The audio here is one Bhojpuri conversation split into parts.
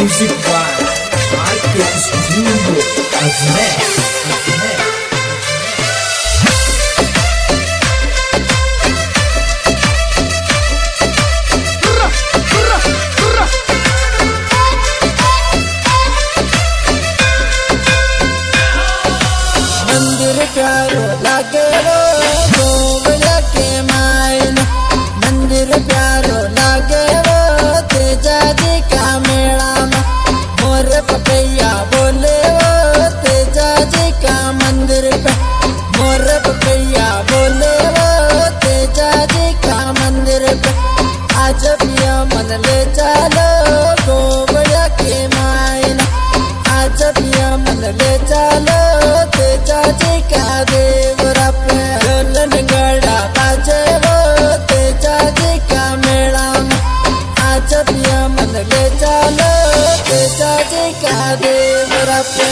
Music by Arctic Studio Azmet. मंदिर प्यारो लागे रो गोवड़ा के मायन, मंदिर प्यारो लागे रो तेजा जी का मेला में मोर पपैया बोले वो तेजा जी का मंदिर पे, मोर पपैया बोले वो तेजा जी का मंदिर पे। आज पिया मन ले चलो गोवड़ा के मायन, आज पिया मन ले चलो तेजा जी का देवरा पे। ढोल नगाड़ा बाजे वो तेजा जी का मेला में, आज पिया मन ले चलो तेजा जी का देवरा पे।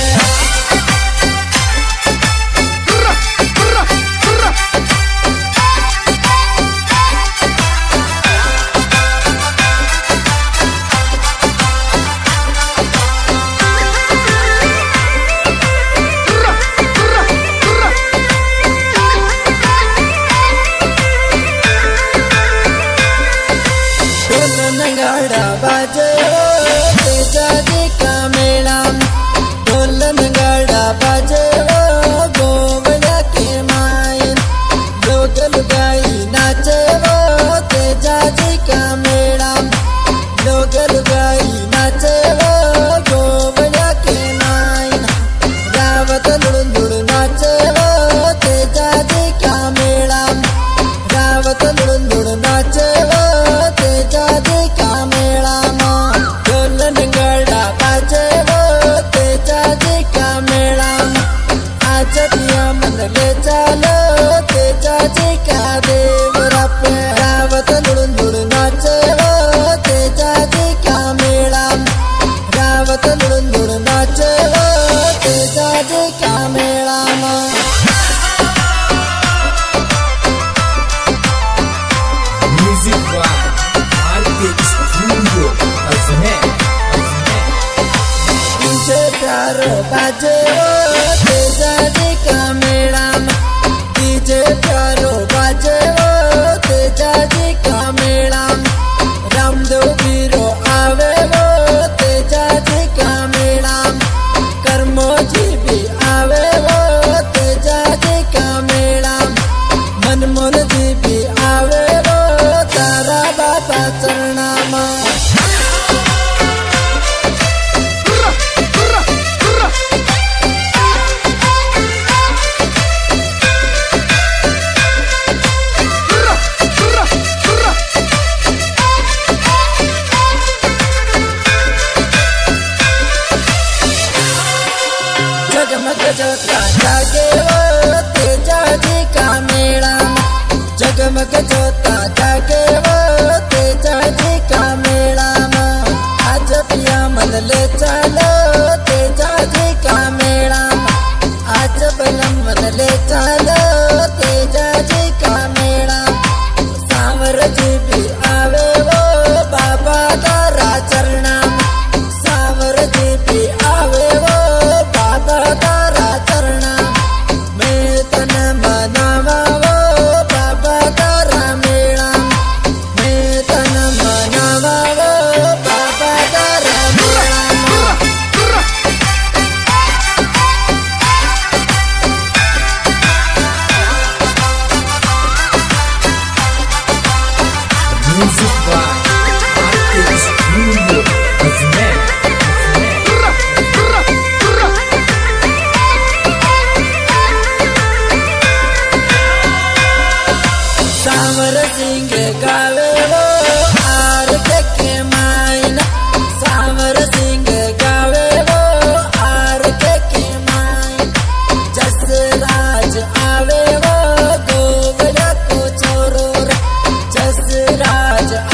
नगाड़ा बाजे तेजा जी का मेला में, ढोल नगाड़ा बाजे वो गोवड़ा के मायन, लोग लुगाई नाचे वो तेजा जी का मेला में, लोग लुगाई नाचे वो गोवड़ा के मायन। रावत लुड़ नाचे वो तेजा जी का मेला में, रावत लुड़ नाचे वो तेजा जी का मेला में। ढोल नगाड़ा बाजे वो तेजा जी का मेला में, आज पिया मन ले चलो तेजा जी का देवरा पे। रावत लुड़ नाचे वो तेजा जी का मेला में, रावत लुड़ नाचे वो तेजा जी का मेला में। Music by Arctic Studio Azmet. DJ प्यारो बाजे वो तेजा जी का मेला में, डीजे प्यारो बाजे वो तेजा जी का मेला में। रामदेव बीरो आवे वो तेजा जी का मेला में, कर्मो जी भी आवे वो तेजा जी का मेला में। मनमोहन जी भी आवे वो तारा बाबा चरणा में। जगमग जोता जागे वो तेजा जी का मेला में, जगमग जोता जागे वो तेजा जी का मेला में। आज पिया मन ले चलो तेजा जी का मेला में, आज बलम मन ले चलो तेजा जी का मेला में। सांवर जी भी आवे वो बाबा तारा चरणा में, सांवर जी भी आवे वो बाबा तारा चरणा में। मैं तन मनावा वो बाबा तारा मेला में, मैं तन मनावा वो बाबा तारा मेला में। Music by Arctic Studio Azmet. सांवर सिंह गावे वो आर के मायन, सांवर सिंह गावे वो आर के मायन। जसराज आवे वो गोवड़ा को छोरो रे, जसराज